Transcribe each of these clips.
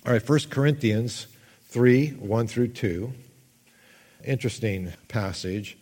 All right, 1 Corinthians 3, 1 through 2. Interesting passage.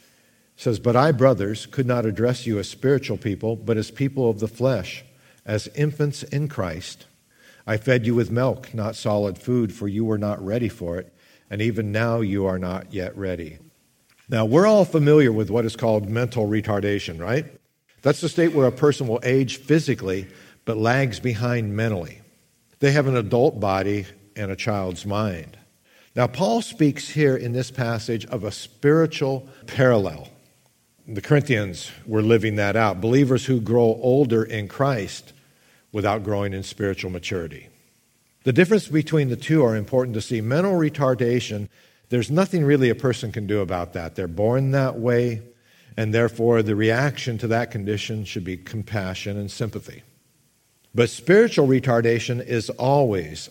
It says, "But I, brothers, could not address you as spiritual people, but as people of the flesh, as infants in Christ. I fed you with milk, not solid food, for you were not ready for it, and even now you are not yet ready." Now, we're all familiar with what is called mental retardation, right? That's the state where a person will age physically, but lags behind mentally. They have an adult body and a child's mind. Now, Paul speaks here in this passage of a spiritual parallel. The Corinthians were living that out. Believers who grow older in Christ without growing in spiritual maturity. The difference between the two are important to see. Mental retardation, there's nothing really a person can do about that. They're born that way, and therefore the reaction to that condition should be compassion and sympathy. But spiritual retardation is always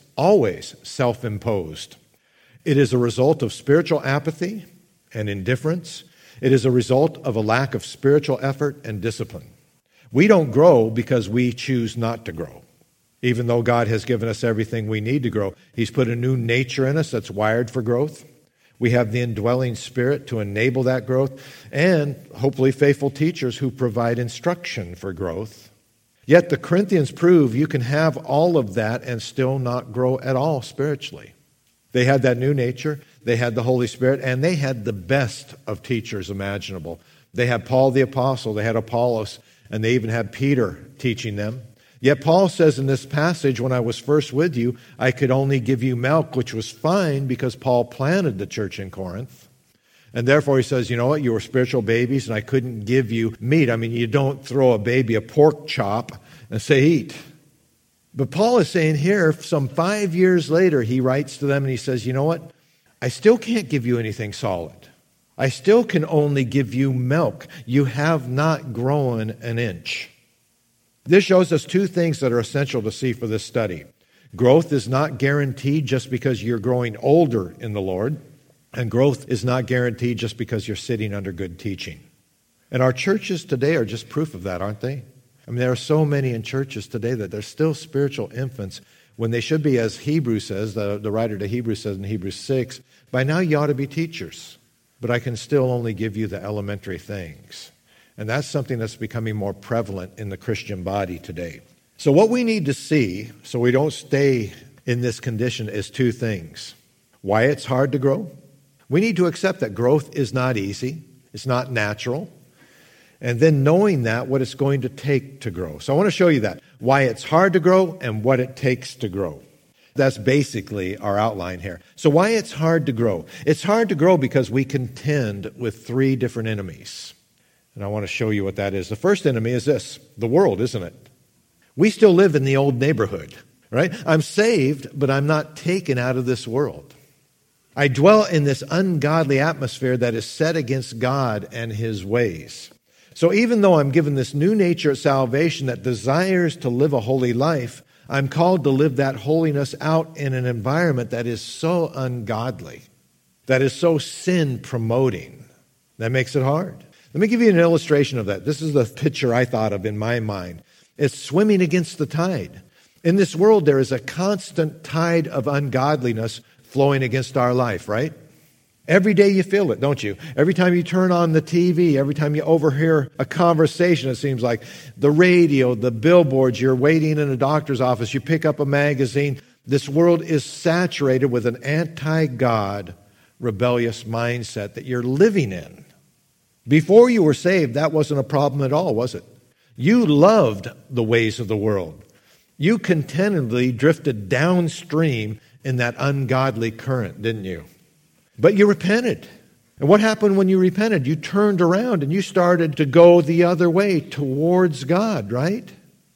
self-imposed. It is a result of spiritual apathy and indifference. It is a result of a lack of spiritual effort and discipline. We don't grow because we choose not to grow. Even though God has given us everything we need to grow, He's put a new nature in us that's wired for growth. We have the indwelling Spirit to enable that growth, and hopefully faithful teachers who provide instruction for growth. Yet the Corinthians prove you can have all of that and still not grow at all spiritually. They had that new nature, they had the Holy Spirit, and they had the best of teachers imaginable. They had Paul the Apostle, they had Apollos, and they even had Peter teaching them. Yet Paul says in this passage, "When I was first with you, I could only give you milk," which was fine because Paul planted the church in Corinth. And therefore he says, you know what, you were spiritual babies and I couldn't give you meat. I mean, you don't throw a baby a pork chop and say, eat. But Paul is saying here, some 5 years later, he writes to them and he says, you know what, I still can't give you anything solid. I still can only give you milk. You have not grown an inch. This shows us two things that are essential to see for this study. Growth is not guaranteed just because you're growing older in the Lord. And growth is not guaranteed just because you're sitting under good teaching. And our churches today are just proof of that, aren't they? I mean, there are so many in churches today that they're still spiritual infants when they should be, as Hebrews says, the writer to Hebrews says in Hebrews 6, by now you ought to be teachers, but I can still only give you the elementary things. And that's something that's becoming more prevalent in the Christian body today. So what we need to see, so we don't stay in this condition, is two things. Why it's hard to grow. We need to accept that growth is not easy. It's not natural. And then knowing that, what it's going to take to grow. So I want to show you that. Why it's hard to grow and what it takes to grow. That's basically our outline here. So why it's hard to grow? It's hard to grow because we contend with three different enemies. And I want to show you what that is. The first enemy is this, the world, isn't it? We still live in the old neighborhood, right? I'm saved, but I'm not taken out of this world. I dwell in this ungodly atmosphere that is set against God and His ways. So even though I'm given this new nature of salvation that desires to live a holy life, I'm called to live that holiness out in an environment that is so ungodly, that is so sin-promoting. That makes it hard. Let me give you an illustration of that. This is the picture I thought of in my mind. It's swimming against the tide. In this world, there is a constant tide of ungodliness flowing against our life, right? Every day you feel it, don't you? Every time you turn on the TV, every time you overhear a conversation, it seems like the radio, the billboards, you're waiting in a doctor's office, you pick up a magazine. This world is saturated with an anti-God, rebellious mindset that you're living in. Before you were saved, that wasn't a problem at all, was it? You loved the ways of the world. You contentedly drifted downstream in that ungodly current, didn't you? But you repented. And what happened when you repented? You turned around and you started to go the other way towards God, right?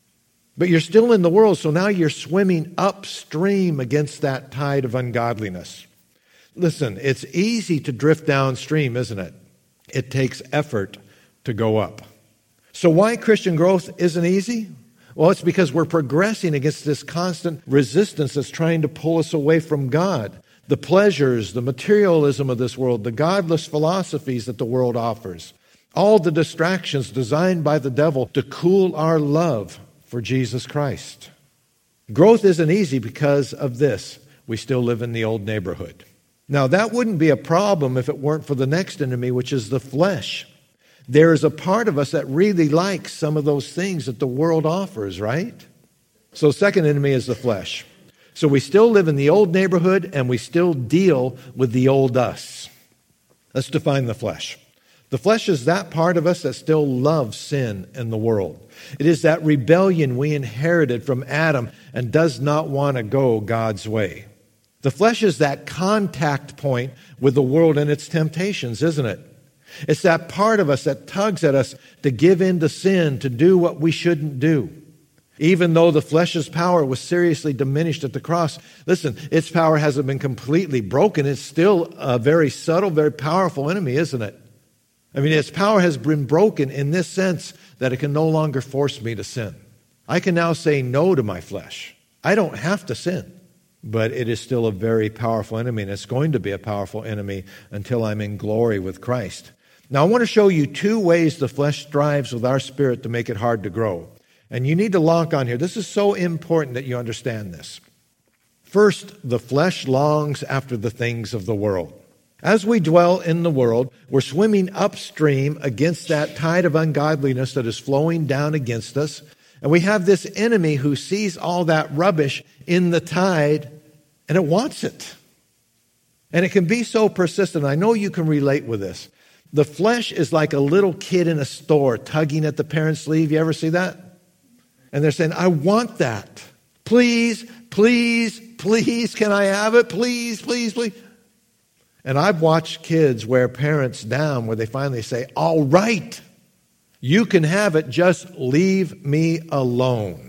But you're still in the world, so now you're swimming upstream against that tide of ungodliness. Listen, it's easy to drift downstream, isn't it? It takes effort to go up. So why Christian growth isn't easy? Well, it's because we're progressing against this constant resistance that's trying to pull us away from God. The pleasures, the materialism of this world, the godless philosophies that the world offers. All the distractions designed by the devil to cool our love for Jesus Christ. Growth isn't easy because of this. We still live in the old neighborhood. Now, that wouldn't be a problem if it weren't for the next enemy, which is the flesh. There is a part of us that really likes some of those things that the world offers, right? So the second enemy is the flesh. So we still live in the old neighborhood and we still deal with the old us. Let's define the flesh. The flesh is that part of us that still loves sin and the world. It is that rebellion we inherited from Adam and does not want to go God's way. The flesh is that contact point with the world and its temptations, isn't it? It's that part of us that tugs at us to give in to sin, to do what we shouldn't do. Even though the flesh's power was seriously diminished at the cross, listen, its power hasn't been completely broken. It's still a very subtle, very powerful enemy, isn't it? I mean, its power has been broken in this sense that it can no longer force me to sin. I can now say no to my flesh. I don't have to sin. But it is still a very powerful enemy, and it's going to be a powerful enemy until I'm in glory with Christ. Now, I want to show you two ways the flesh strives with our spirit to make it hard to grow. And you need to lock on here. This is so important that you understand this. First, the flesh longs after the things of the world. As we dwell in the world, we're swimming upstream against that tide of ungodliness that is flowing down against us. And we have this enemy who sees all that rubbish in the tide, and it wants it. And it can be so persistent. I know you can relate with this. The flesh is like a little kid in a store tugging at the parent's sleeve. You ever see that? And they're saying, I want that. Please, please, please, can I have it? Please, please, please. And I've watched kids wear parents down where they finally say, all right, you can have it, just leave me alone.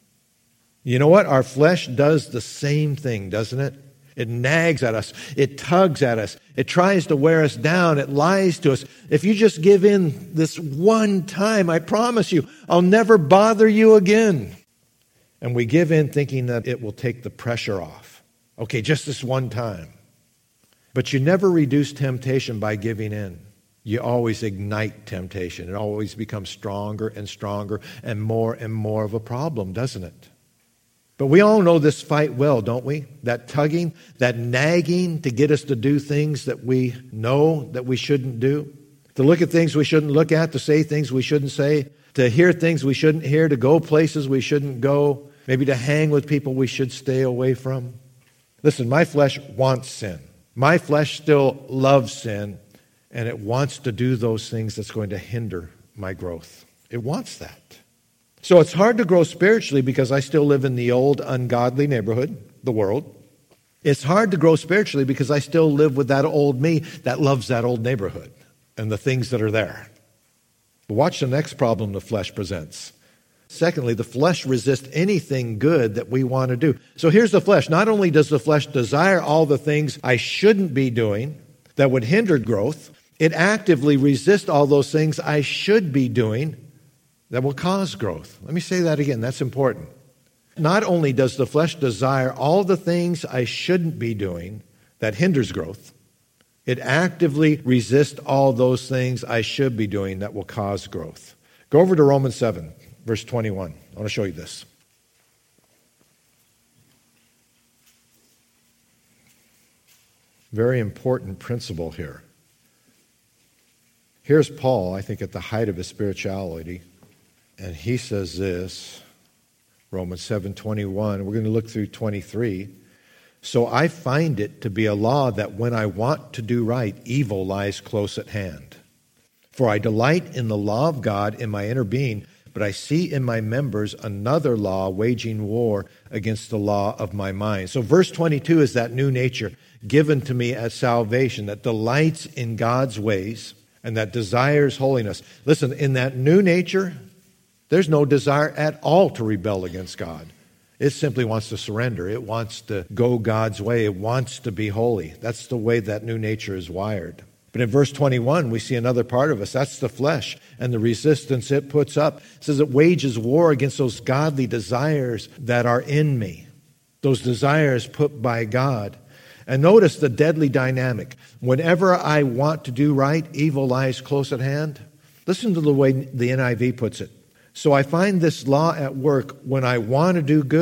You know what? Our flesh does the same thing, doesn't it? It nags at us. It tugs at us. It tries to wear us down. It lies to us. If you just give in this one time, I promise you, I'll never bother you again. And we give in thinking that it will take the pressure off. Okay, just this one time. But you never reduce temptation by giving in. You always ignite temptation. It always becomes stronger and stronger and more of a problem, doesn't it? But we all know this fight well, don't we? That tugging, that nagging to get us to do things that we know that we shouldn't do, to look at things we shouldn't look at, to say things we shouldn't say, to hear things we shouldn't hear, to go places we shouldn't go, maybe to hang with people we should stay away from. Listen, my flesh wants sin. My flesh still loves sin. And it wants to do those things that's going to hinder my growth. It wants that. So it's hard to grow spiritually because I still live in the old ungodly neighborhood, the world. It's hard to grow spiritually because I still live with that old me that loves that old neighborhood and the things that are there. But watch the next problem the flesh presents. Secondly, the flesh resists anything good that we want to do. So here's the flesh. Not only does the flesh desire all the things I shouldn't be doing that would hinder growth, it actively resists all those things I should be doing that will cause growth. Let me say that again. That's important. Not only does the flesh desire all the things I shouldn't be doing that hinders growth, it actively resists all those things I should be doing that will cause growth. Go over to Romans 7, verse 21. I want to show you this. Very important principle here. Here's Paul, I think, at the height of his spirituality, and he says this, Romans 7:21. We're going to look through 23. So I find it to be a law that when I want to do right, evil lies close at hand. For I delight in the law of God in my inner being, but I see in my members another law waging war against the law of my mind. So verse 22 is that new nature given to me as salvation that delights in God's ways and that desires holiness. Listen, in that new nature, there's no desire at all to rebel against God. It simply wants to surrender. It wants to go God's way. It wants to be holy. That's the way that new nature is wired. But in verse 21, we see another part of us. That's the flesh and the resistance it puts up. It says it wages war against those godly desires that are in me, those desires put by God. And notice the deadly dynamic. Whenever I want to do right, evil lies close at hand. Listen to the way the NIV puts it. So I find this law at work. When I want to do good,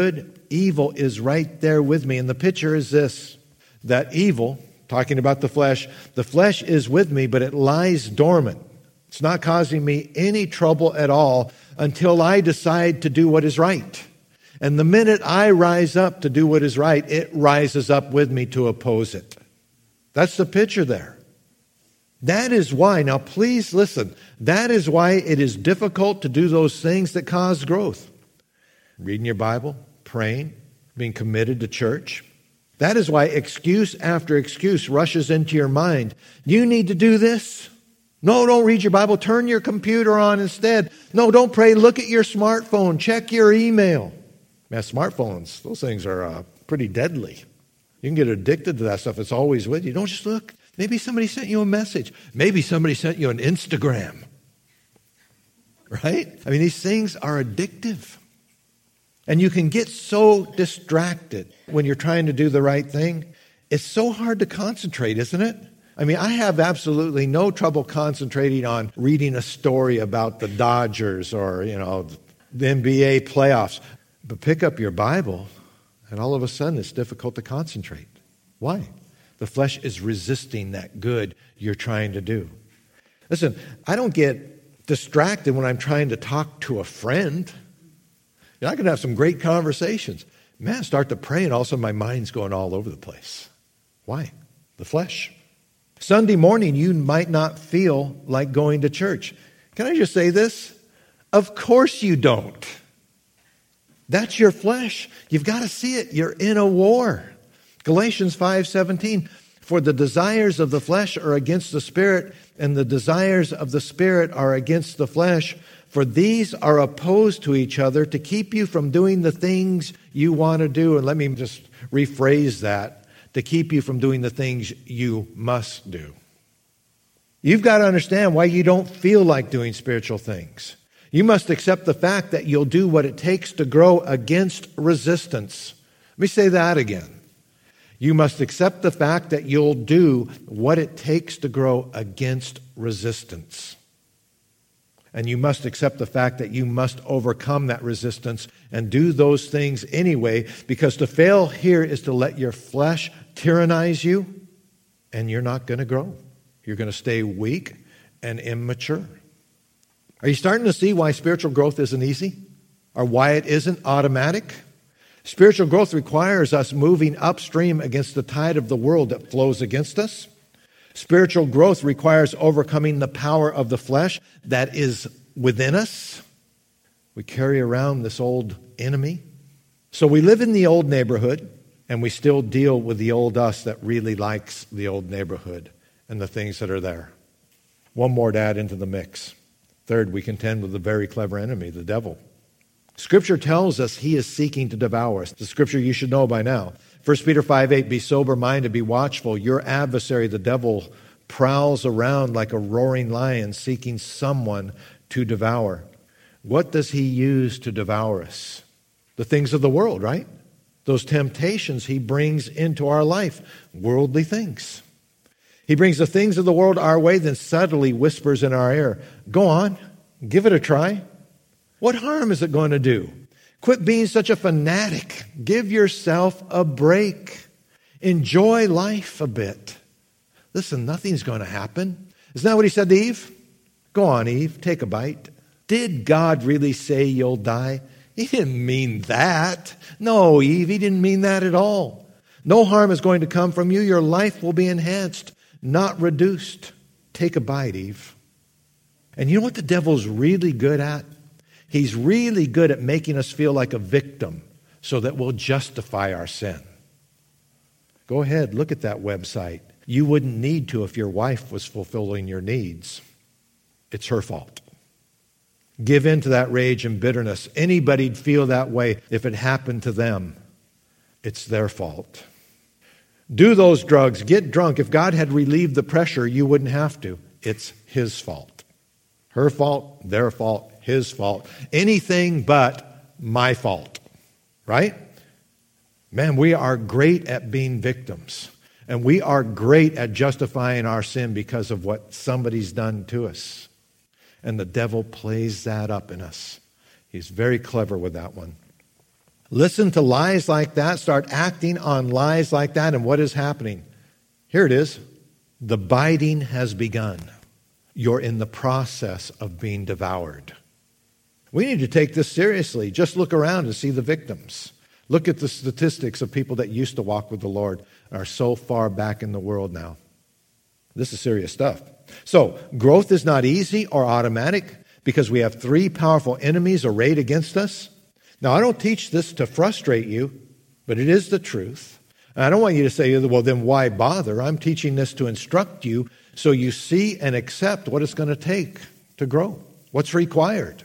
evil is right there with me. And the picture is this, that evil, talking about the flesh is with me, but it lies dormant. It's not causing me any trouble at all until I decide to do what is right. And the minute I rise up to do what is right, it rises up with me to oppose it. That's the picture there. That is why, now please listen, that is why it is difficult to do those things that cause growth. Reading your Bible, praying, being committed to church. That is why excuse after excuse rushes into your mind. You need to do this. No, don't read your Bible. Turn your computer on instead. No, don't pray. Look at your smartphone. Check your email. Man, smartphones, those things are pretty deadly. You can get addicted to that stuff. It's always with you. Don't just look. Maybe somebody sent you a message. Maybe somebody sent you an Instagram. Right? I mean, these things are addictive. And you can get so distracted when you're trying to do the right thing. It's so hard to concentrate, isn't it? I mean, I have absolutely no trouble concentrating on reading a story about the Dodgers or, the NBA playoffs. But pick up your Bible, and all of a sudden it's difficult to concentrate. Why? The flesh is resisting that good you're trying to do. Listen, I don't get distracted when I'm trying to talk to a friend. I can have some great conversations. Man, I start to pray, and all of a sudden my mind's going all over the place. Why? The flesh. Sunday morning, you might not feel like going to church. Can I just say this? Of course you don't. That's your flesh. You've got to see it. You're in a war. Galatians 5:17, for the desires of the flesh are against the Spirit, and the desires of the Spirit are against the flesh. For these are opposed to each other to keep you from doing the things you want to do. And let me just rephrase that, to keep you from doing the things you must do. You've got to understand why you don't feel like doing spiritual things. You must accept the fact that you'll do what it takes to grow against resistance. Let me say that again. You must accept the fact that you'll do what it takes to grow against resistance. And you must accept the fact that you must overcome that resistance and do those things anyway, because to fail here is to let your flesh tyrannize you, and you're not going to grow. You're going to stay weak and immature. Are you starting to see why spiritual growth isn't easy? Or why it isn't automatic? Spiritual growth requires us moving upstream against the tide of the world that flows against us. Spiritual growth requires overcoming the power of the flesh that is within us. We carry around this old enemy. So we live in the old neighborhood, and we still deal with the old us that really likes the old neighborhood and the things that are there. One more to add into the mix. Third, we contend with a very clever enemy, the devil. Scripture tells us he is seeking to devour us. The scripture you should know by now. 1 Peter 5:8, be sober-minded, be watchful. Your adversary, the devil, prowls around like a roaring lion seeking someone to devour. What does he use to devour us? The things of the world, right? Those temptations he brings into our life, worldly things. He brings the things of the world our way, then subtly whispers in our ear, go on, give it a try. What harm is it going to do? Quit being such a fanatic. Give yourself a break. Enjoy life a bit. Listen, nothing's going to happen. Isn't that what he said to Eve? Go on, Eve, take a bite. Did God really say you'll die? He didn't mean that. No, Eve, he didn't mean that at all. No harm is going to come from you. Your life will be enhanced, not reduced. Take a bite, Eve. And you know what the devil's really good at? He's really good at making us feel like a victim so that we'll justify our sin. Go ahead, look at that website. You wouldn't need to if your wife was fulfilling your needs. It's her fault. Give in to that rage and bitterness. Anybody'd feel that way if it happened to them. It's their fault. Do those drugs. Get drunk. If God had relieved the pressure, you wouldn't have to. It's his fault. Her fault, their fault, his fault. Anything but my fault. Right? Man, we are great at being victims. And we are great at justifying our sin because of what somebody's done to us. And the devil plays that up in us. He's very clever with that one. Listen to lies like that, start acting on lies like that, and what is happening? Here it is. The biting has begun. You're in the process of being devoured. We need to take this seriously. Just look around and see the victims. Look at the statistics of people that used to walk with the Lord and are so far back in the world now. This is serious stuff. So, growth is not easy or automatic because we have three powerful enemies arrayed against us. Now, I don't teach this to frustrate you, but it is the truth. And I don't want you to say, well, then why bother? I'm teaching this to instruct you so you see and accept what it's going to take to grow, what's required.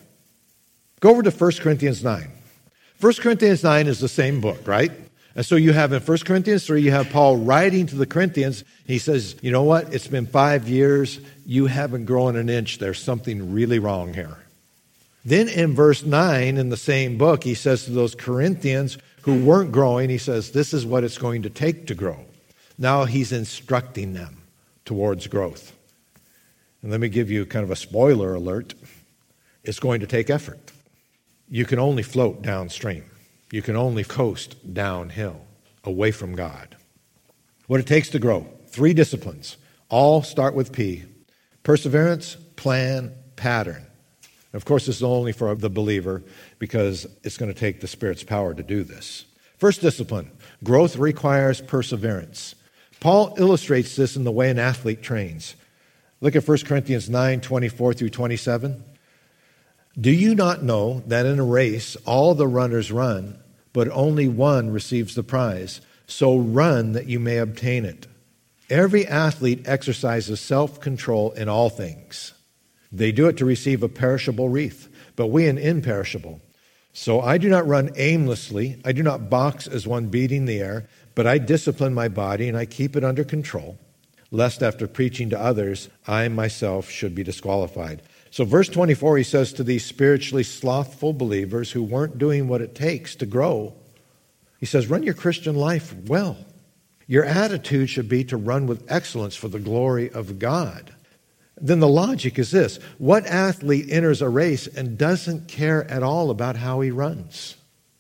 Go over to 1 Corinthians 9. 1 Corinthians 9 is the same book, right? And so you have in 1 Corinthians 3, you have Paul writing to the Corinthians. He says, you know what? It's been 5 years. You haven't grown an inch. There's something really wrong here. Then in verse 9 in the same book, he says to those Corinthians who weren't growing, he says, this is what it's going to take to grow. Now he's instructing them towards growth. And let me give you kind of a spoiler alert. It's going to take effort. You can only float downstream. You can only coast downhill, away from God. What it takes to grow, 3 disciplines, all start with P. Perseverance, plan, pattern. Of course, this is only for the believer because it's going to take the Spirit's power to do this. First discipline, growth requires perseverance. Paul illustrates this in the way an athlete trains. Look at 1 Corinthians 9, 24 through 27. Do you not know that in a race all the runners run, but only one receives the prize? So run that you may obtain it. Every athlete exercises self-control in all things. They do it to receive a perishable wreath, but we an imperishable. So I do not run aimlessly. I do not box as one beating the air, but I discipline my body and I keep it under control, lest after preaching to others, I myself should be disqualified. So verse 24, he says to these spiritually slothful believers who weren't doing what it takes to grow, he says, run your Christian life well. Your attitude should be to run with excellence for the glory of God. Then the logic is this. What athlete enters a race and doesn't care at all about how he runs?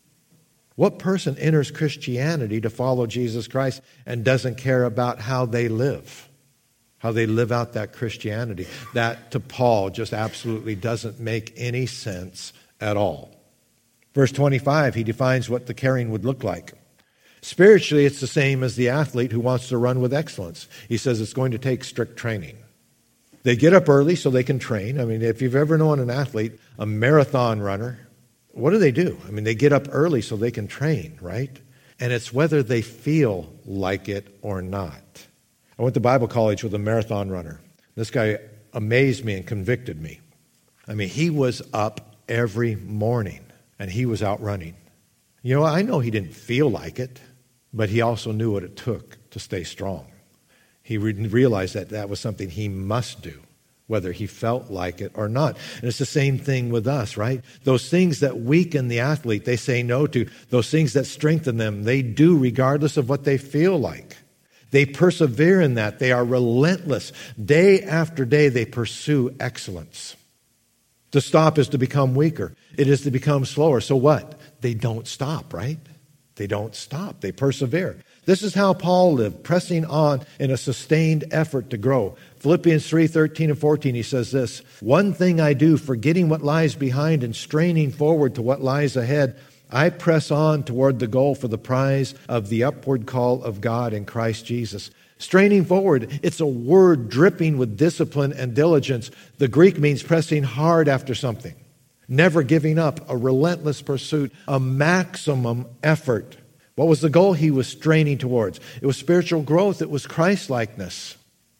What person enters Christianity to follow Jesus Christ and doesn't care about how they live? How they live out that Christianity? That, to Paul, just absolutely doesn't make any sense at all. Verse 25, he defines what the caring would look like. Spiritually, it's the same as the athlete who wants to run with excellence. He says it's going to take strict training. They get up early so they can train. I mean, if you've ever known an athlete, a marathon runner, what do? I mean, they get up early so they can train, right? And it's whether they feel like it or not. I went to Bible college with a marathon runner. This guy amazed me and convicted me. I mean, he was up every morning and he was out running. You know, I know he didn't feel like it, but he also knew what it took to stay strong. He realized that that was something he must do, whether he felt like it or not. And it's the same thing with us, right? Those things that weaken the athlete, they say no to. Those things that strengthen them, they do regardless of what they feel like. They persevere in that. They are relentless. Day after day, they pursue excellence. To stop is to become weaker. It is to become slower. So what? They don't stop, right? They don't stop. They persevere. This is how Paul lived, pressing on in a sustained effort to grow. Philippians 3:13 and 14, he says this, one thing I do, forgetting what lies behind and straining forward to what lies ahead, I press on toward the goal for the prize of the upward call of God in Christ Jesus. Straining forward, it's a word dripping with discipline and diligence. The Greek means pressing hard after something, never giving up, a relentless pursuit, a maximum effort. What was the goal he was straining towards? It was spiritual growth. It was Christ-likeness.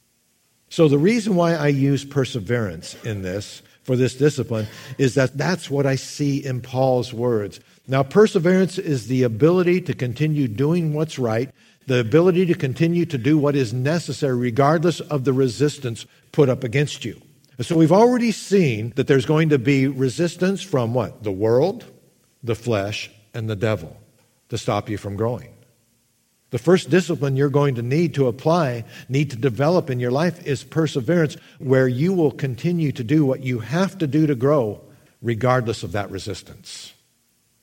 So the reason why I use perseverance in this, for this discipline, is that that's what I see in Paul's words. Now, perseverance is the ability to continue doing what's right, the ability to continue to do what is necessary regardless of the resistance put up against you. So we've already seen that there's going to be resistance from what? The world, the flesh, and the devil to stop you from growing. The first discipline you're going to need to apply, need to develop in your life is perseverance, where you will continue to do what you have to do to grow regardless of that resistance.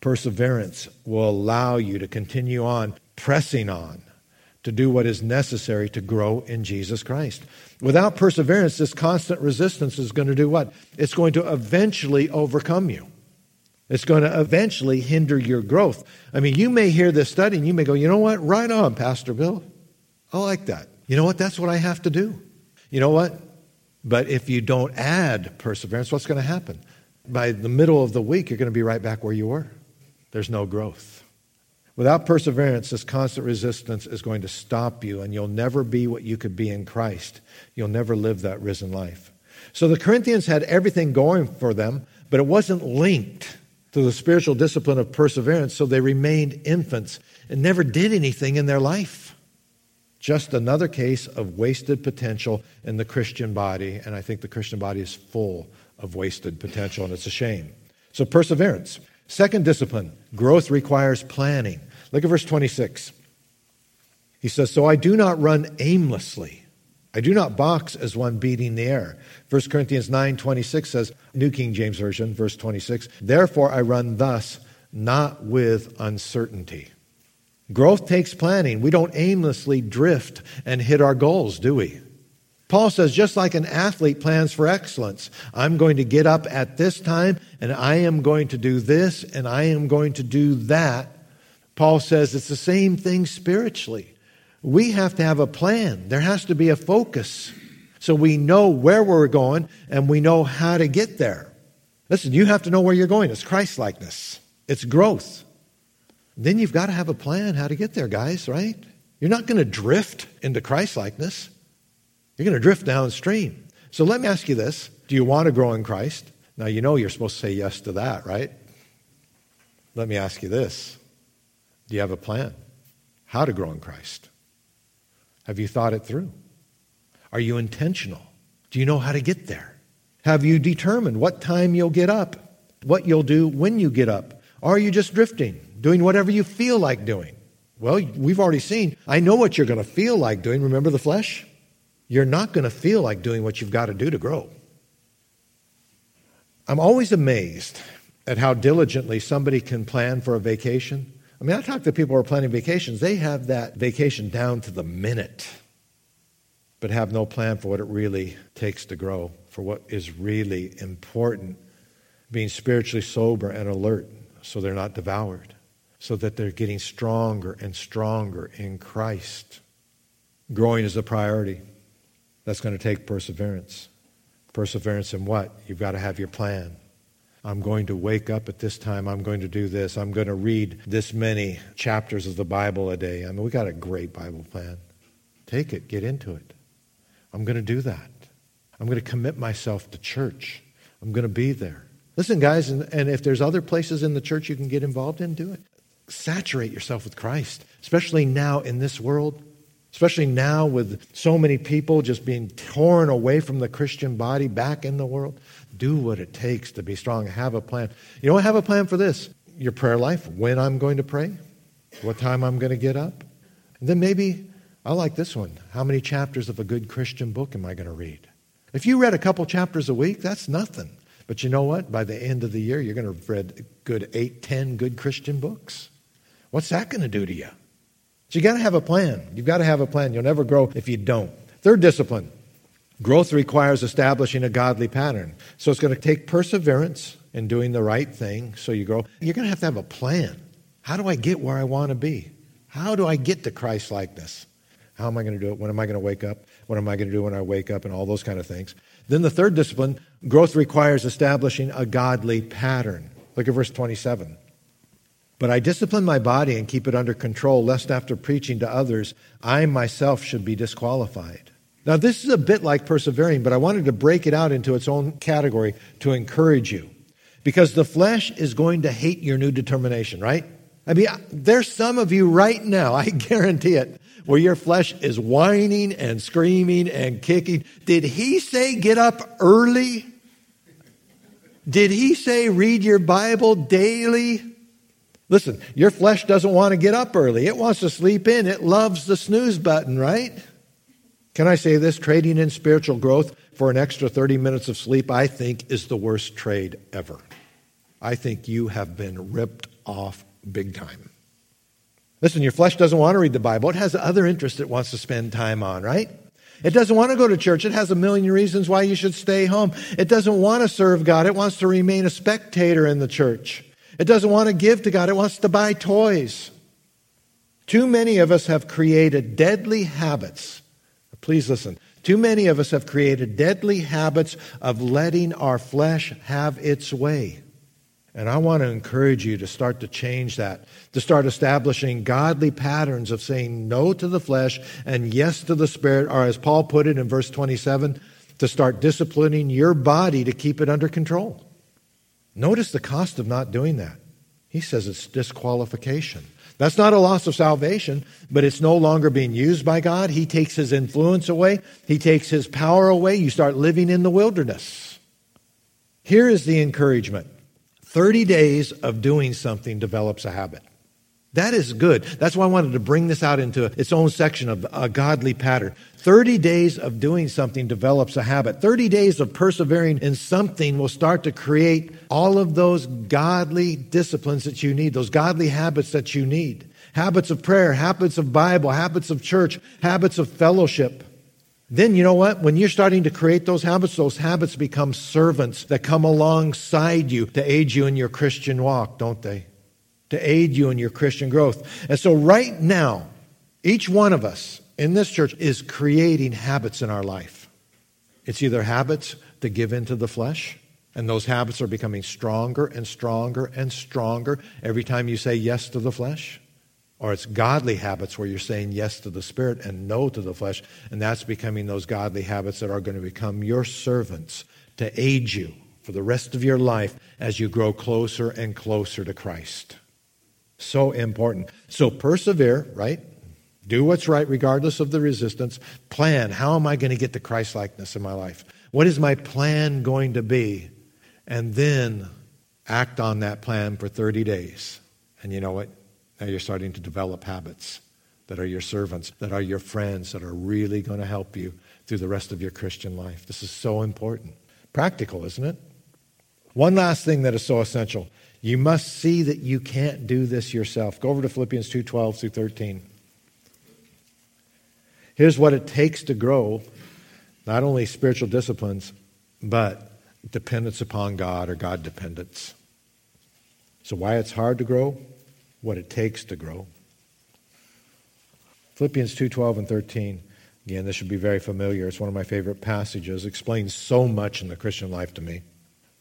Perseverance will allow you to continue on, pressing on, to do what is necessary to grow in Jesus Christ. Without perseverance, this constant resistance is going to do what? It's going to eventually overcome you. It's going to eventually hinder your growth. I mean, you may hear this study and you may go, you know what? Right on, Pastor Bill. I like that. You know what? That's what I have to do. You know what? But if you don't add perseverance, what's going to happen? By the middle of the week, you're going to be right back where you were. There's no growth. Without perseverance, this constant resistance is going to stop you, and you'll never be what you could be in Christ. You'll never live that risen life. So the Corinthians had everything going for them, but it wasn't linked to the spiritual discipline of perseverance, so they remained infants and never did anything in their life. Just another case of wasted potential in the Christian body, and I think the Christian body is full of wasted potential, and it's a shame. So perseverance. Second discipline, growth requires planning. Look at verse 26. He says, so I do not run aimlessly. I do not box as one beating the air. 1 Corinthians 9:26 says, New King James Version, verse 26, therefore I run thus, not with uncertainty. Growth takes planning. We don't aimlessly drift and hit our goals, do we? Paul says, just like an athlete plans for excellence, I'm going to get up at this time, and I am going to do this, and I am going to do that. Paul says it's the same thing spiritually. We have to have a plan. There has to be a focus so we know where we're going and we know how to get there. Listen, you have to know where you're going. It's Christ-likeness. It's growth. Then you've got to have a plan how to get there, guys, right? You're not going to drift into Christ-likeness. You're going to drift downstream. So let me ask you this. Do you want to grow in Christ? Now, you know you're supposed to say yes to that, right? Let me ask you this. Do you have a plan how to grow in Christ? Have you thought it through? Are you intentional? Do you know how to get there? Have you determined what time you'll get up? What you'll do when you get up? Or are you just drifting, doing whatever you feel like doing? Well, we've already seen. I know what you're going to feel like doing. Remember the flesh? You're not going to feel like doing what you've got to do to grow. I'm always amazed at how diligently somebody can plan for a vacation. I mean, I talk to people who are planning vacations. They have that vacation down to the minute, but have no plan for what it really takes to grow, for what is really important, being spiritually sober and alert so they're not devoured, so that they're getting stronger and stronger in Christ. Growing is a priority. That's going to take perseverance. Perseverance in what? You've got to have your plan. I'm going to wake up at this time. I'm going to do this. I'm going to read this many chapters of the Bible a day. I mean, we got a great Bible plan. Take it. Get into it. I'm going to do that. I'm going to commit myself to church. I'm going to be there. Listen, guys, and if there's other places in the church you can get involved in, do it. Saturate yourself with Christ, especially now in this world. Especially now with so many people just being torn away from the Christian body back in the world. Do what it takes to be strong. Have a plan. You know what? Have a plan for this. Your prayer life. When I'm going to pray. What time I'm going to get up. And then maybe, I like this one. How many chapters of a good Christian book am I going to read? If you read a couple chapters a week, that's nothing. But you know what? By the end of the year, you're going to have read a good 8, 10 good Christian books. What's that going to do to you? So you got to have a plan. You've got to have a plan. You'll never grow if you don't. Third discipline. Growth requires establishing a godly pattern. So it's going to take perseverance in doing the right thing so you grow. You're going to have a plan. How do I get where I want to be? How do I get to Christ-likeness? How am I going to do it? When am I going to wake up? What am I going to do when I wake up? And all those kind of things. Then the third discipline, growth requires establishing a godly pattern. Look at verse 27. But I discipline my body and keep it under control, lest after preaching to others, I myself should be disqualified. Now, this is a bit like persevering, but I wanted to break it out into its own category to encourage you. Because the flesh is going to hate your new determination, right? I mean, there's some of you right now, I guarantee it, where your flesh is whining and screaming and kicking. Did he say get up early? Did he say read your Bible daily? Listen, your flesh doesn't want to get up early. It wants to sleep in. It loves the snooze button, right? Can I say this? Trading in spiritual growth for an extra 30 minutes of sleep, I think, is the worst trade ever. I think you have been ripped off big time. Listen, your flesh doesn't want to read the Bible. It has other interests it wants to spend time on, right? It doesn't want to go to church. It has a million reasons why you should stay home. It doesn't want to serve God. It wants to remain a spectator in the church. It doesn't want to give to God. It wants to buy toys. Too many of us have created deadly habits. Please listen. Too many of us have created deadly habits of letting our flesh have its way. And I want to encourage you to start to change that, to start establishing godly patterns of saying no to the flesh and yes to the Spirit, or as Paul put it in verse 27, to start disciplining your body to keep it under control. Notice the cost of not doing that. He says it's disqualification. That's not a loss of salvation, but it's no longer being used by God. He takes His influence away. He takes His power away. You start living in the wilderness. Here is the encouragement. 30 days of doing something develops a habit. That is good. That's why I wanted to bring this out into its own section of a godly pattern. 30 days of doing something develops a habit. 30 days of persevering in something will start to create all of those godly disciplines that you need, those godly habits that you need. Habits of prayer, habits of Bible, habits of church, habits of fellowship. Then you know what? When you're starting to create those habits become servants that come alongside you to aid you in your Christian walk, don't they? To aid you in your Christian growth. And so right now, each one of us in this church is creating habits in our life. It's either habits to give into the flesh, and those habits are becoming stronger and stronger and stronger every time you say yes to the flesh. Or it's godly habits where you're saying yes to the Spirit and no to the flesh. And that's becoming those godly habits that are going to become your servants to aid you for the rest of your life as you grow closer and closer to Christ. So important. So persevere, right? Do what's right regardless of the resistance. Plan. How am I going to get to Christ-likeness in my life? What is my plan going to be? And then act on that plan for 30 days. And you know what? Now you're starting to develop habits that are your servants, that are your friends, that are really going to help you through the rest of your Christian life. This is so important. Practical, isn't it? One last thing that is so essential. You must see that you can't do this yourself. Go over to Philippians 2:12 through 13. Here's what it takes to grow, not only spiritual disciplines, but dependence upon God or God dependence. So why it's hard to grow? What it takes to grow. Philippians 2:12 and 13. Again, this should be very familiar. It's one of my favorite passages. It explains so much in the Christian life to me.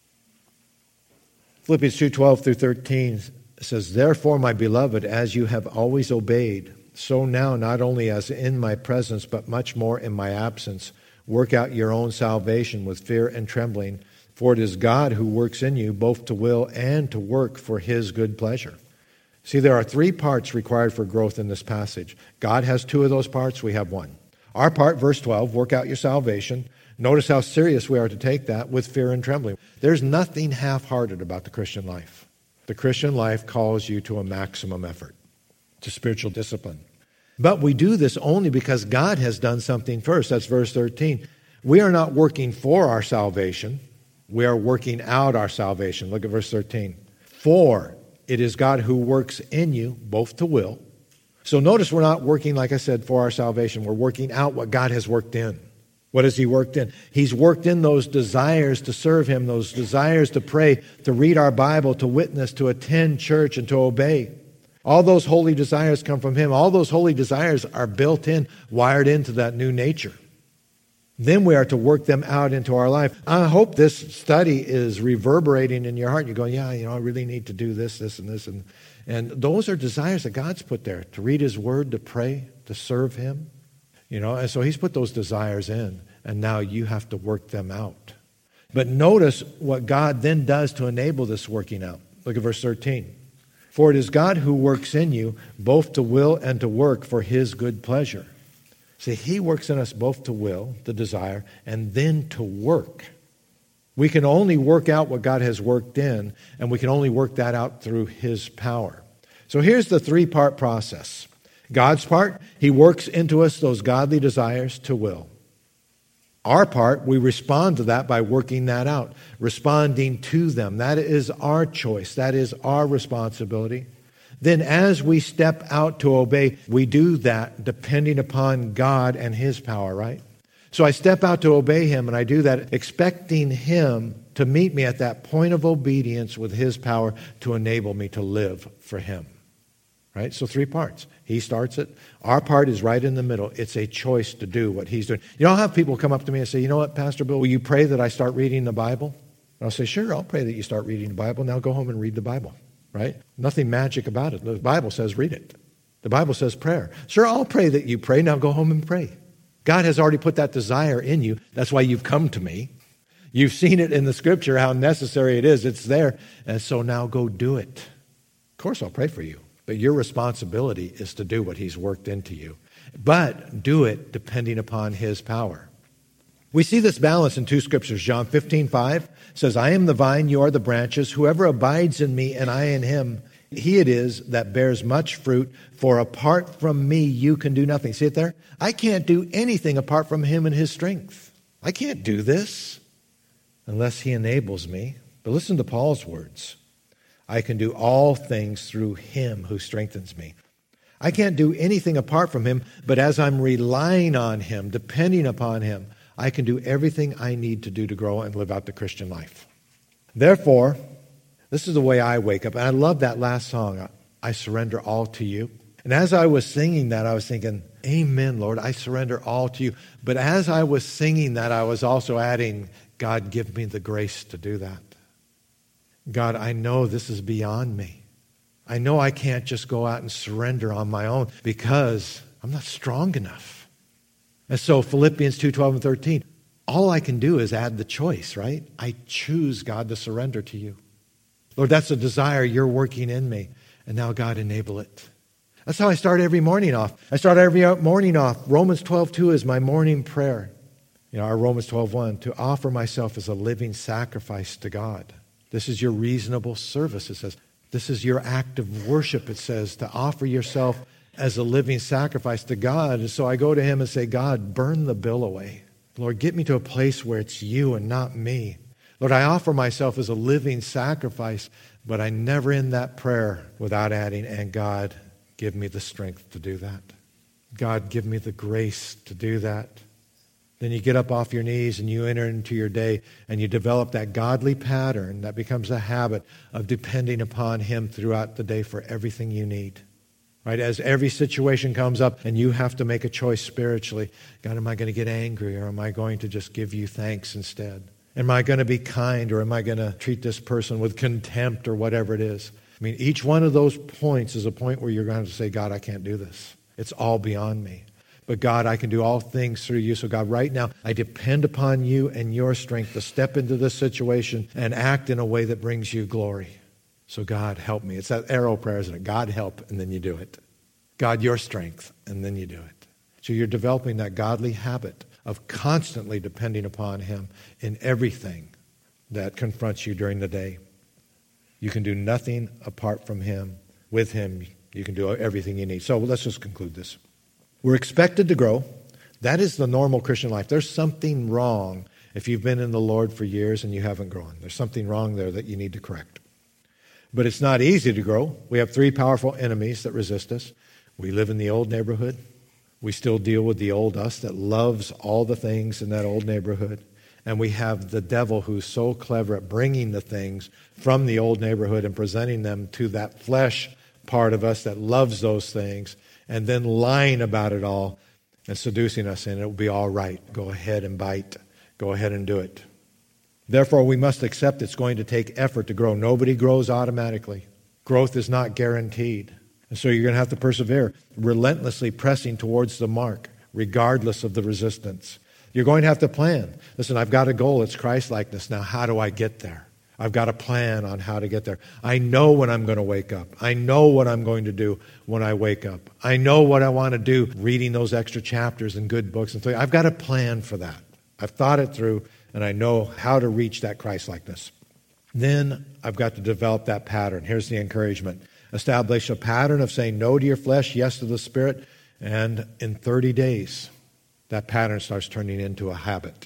Philippians 2:12 through 13 says, "Therefore, my beloved, as you have always obeyed, so now, not only as in my presence, but much more in my absence, work out your own salvation with fear and trembling, for it is God who works in you both to will and to work for His good pleasure." See, there are 3 parts required for growth in this passage. God has 2 of those parts. We have 1. Our part, verse 12, work out your salvation. Notice how serious we are to take that with fear and trembling. There's nothing half-hearted about the Christian life. The Christian life calls you to a maximum effort, to spiritual discipline. But we do this only because God has done something first. That's verse 13. We are not working for our salvation. We are working out our salvation. Look at verse 13. For it is God who works in you, both to will. So notice we're not working, like I said, for our salvation. We're working out what God has worked in. What has He worked in? He's worked in those desires to serve Him, those desires to pray, to read our Bible, to witness, to attend church, and to obey. All those holy desires come from Him. All those holy desires are built in, wired into that new nature. Then we are to work them out into our life. I hope this study is reverberating in your heart. You're going, yeah, I really need to do this, this, and this. And those are desires that God's put there, to read His Word, to pray, to serve Him. And so He's put those desires in, and now you have to work them out. But notice what God then does to enable this working out. Look at verse 13. For it is God who works in you, both to will and to work for His good pleasure. See, He works in us both to will, the desire, and then to work. We can only work out what God has worked in, and we can only work that out through His power. So here's the 3-part process. God's part, He works into us those godly desires to will. Our part, we respond to that by working that out, responding to them. That is our choice. That is our responsibility. Then as we step out to obey, we do that depending upon God and His power, right? So I step out to obey Him, and I do that expecting Him to meet me at that point of obedience with His power to enable me to live for Him. Right? So 3 parts. He starts it. Our part is right in the middle. It's a choice to do what He's doing. You know, I'll have people come up to me and say, you know what, Pastor Bill, will you pray that I start reading the Bible? And I'll say, sure, I'll pray that you start reading the Bible. Now go home and read the Bible. Right? Nothing magic about it. The Bible says read it. The Bible says prayer. Sure, I'll pray that you pray. Now go home and pray. God has already put that desire in you. That's why you've come to me. You've seen it in the Scripture, how necessary it is. It's there. And so now go do it. Of course, I'll pray for you. But your responsibility is to do what He's worked into you. But do it depending upon His power. We see this balance in 2 scriptures. John 15:5 says, I am the vine, you are the branches. Whoever abides in me and I in him, he it is that bears much fruit. For apart from me, you can do nothing. See it there? I can't do anything apart from Him and His strength. I can't do this unless He enables me. But listen to Paul's words. I can do all things through Him who strengthens me. I can't do anything apart from Him, but as I'm relying on Him, depending upon Him, I can do everything I need to do to grow and live out the Christian life. Therefore, this is the way I wake up. And I love that last song, I surrender all to you. And as I was singing that, I was thinking, amen, Lord, I surrender all to you. But as I was singing that, I was also adding, God, give me the grace to do that. God, I know this is beyond me. I know I can't just go out and surrender on my own because I'm not strong enough. And so Philippians 2:12 and 13, all I can do is add the choice, right? I choose, God, to surrender to you. Lord, that's a desire you're working in me. And now, God, enable it. That's how I start every morning off. I start every morning off. Romans 12:2 is my morning prayer. You know, our Romans 12:1, to offer myself as a living sacrifice to God. This is your reasonable service, it says. This is your act of worship, it says, to offer yourself as a living sacrifice to God. And so I go to Him and say, God, burn the bill away. Lord, get me to a place where it's you and not me. Lord, I offer myself as a living sacrifice, but I never end that prayer without adding, and God, give me the strength to do that. God, give me the grace to do that. Then you get up off your knees and you enter into your day and you develop that godly pattern that becomes a habit of depending upon Him throughout the day for everything you need. Right? As every situation comes up and you have to make a choice spiritually, God, am I going to get angry or am I going to just give you thanks instead? Am I going to be kind or am I going to treat this person with contempt or whatever it is? I mean, each one of those points is a point where you're going to have to say, God, I can't do this. It's all beyond me. But God, I can do all things through you. So God, right now, I depend upon you and your strength to step into this situation and act in a way that brings you glory. So God, help me. It's that arrow prayer, isn't it? God, help, and then you do it. God, your strength, and then you do it. So you're developing that godly habit of constantly depending upon Him in everything that confronts you during the day. You can do nothing apart from Him. With Him, you can do everything you need. So let's just conclude this. We're expected to grow. That is the normal Christian life. There's something wrong if you've been in the Lord for years and you haven't grown. There's something wrong there that you need to correct. But it's not easy to grow. We have 3 powerful enemies that resist us. We live in the old neighborhood. We still deal with the old us that loves all the things in that old neighborhood. And we have the devil who's so clever at bringing the things from the old neighborhood and presenting them to that flesh part of us that loves those things, and then lying about it all and seducing us, and it will be all right. Go ahead and bite. Go ahead and do it. Therefore, we must accept it's going to take effort to grow. Nobody grows automatically. Growth is not guaranteed. And so you're going to have to persevere, relentlessly pressing towards the mark, regardless of the resistance. You're going to have to plan. Listen, I've got a goal. It's Christ-likeness. Now, how do I get there? I've got a plan on how to get there. I know when I'm going to wake up. I know what I'm going to do when I wake up. I know what I want to do reading those extra chapters and good books. And so I've got a plan for that. I've thought it through, and I know how to reach that Christ-likeness. Then I've got to develop that pattern. Here's the encouragement. Establish a pattern of saying no to your flesh, yes to the Spirit, and in 30 days, that pattern starts turning into a habit.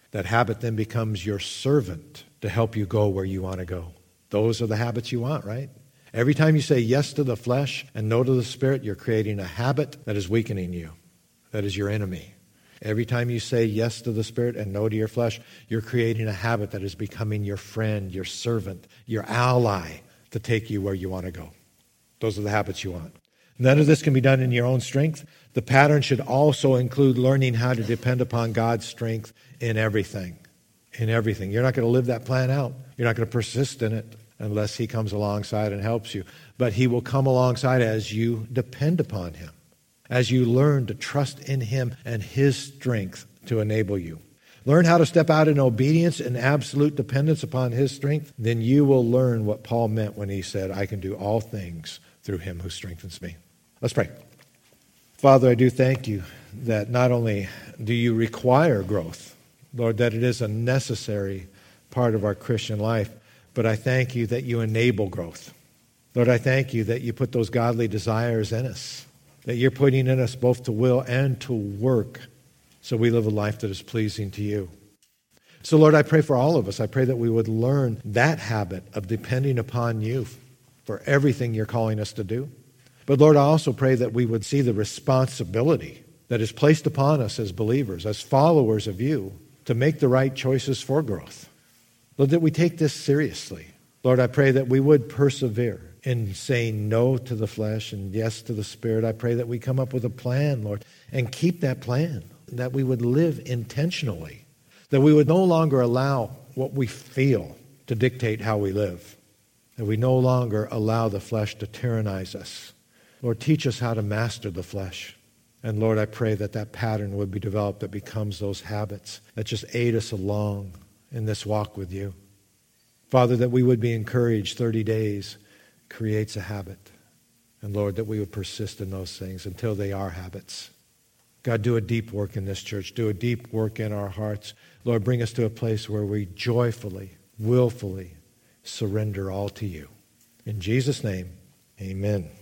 That habit then becomes your servant to help you go where you want to go. Those are the habits you want, right? Every time you say yes to the flesh and no to the Spirit, you're creating a habit that is weakening you. That is your enemy. Every time you say yes to the Spirit and no to your flesh, you're creating a habit that is becoming your friend, your servant, your ally to take you where you want to go. Those are the habits you want. None of this can be done in your own strength. The pattern should also include learning how to depend upon God's strength in everything. In everything. You're not going to live that plan out. You're not going to persist in it unless He comes alongside and helps you. But He will come alongside as you depend upon Him, as you learn to trust in Him and His strength to enable you. Learn how to step out in obedience and absolute dependence upon His strength. Then you will learn what Paul meant when he said, I can do all things through Him who strengthens me. Let's pray. Father, I do thank You that not only do You require growth, Lord, that it is a necessary part of our Christian life, but I thank You that You enable growth. Lord, I thank You that You put those godly desires in us, that You're putting in us both to will and to work so we live a life that is pleasing to You. So, Lord, I pray for all of us. I pray that we would learn that habit of depending upon You for everything You're calling us to do. But Lord, I also pray that we would see the responsibility that is placed upon us as believers, as followers of You, to make the right choices for growth. Lord, that we take this seriously. Lord, I pray that we would persevere in saying no to the flesh and yes to the Spirit. I pray that we come up with a plan, Lord, and keep that plan, that we would live intentionally, that we would no longer allow what we feel to dictate how we live, that we no longer allow the flesh to tyrannize us. Lord, teach us how to master the flesh. And Lord, I pray that that pattern would be developed that becomes those habits that just aid us along in this walk with You. Father, that we would be encouraged. 30 days creates a habit. And Lord, that we would persist in those things until they are habits. God, do a deep work in this church. Do a deep work in our hearts. Lord, bring us to a place where we joyfully, willfully surrender all to You. In Jesus' name, amen.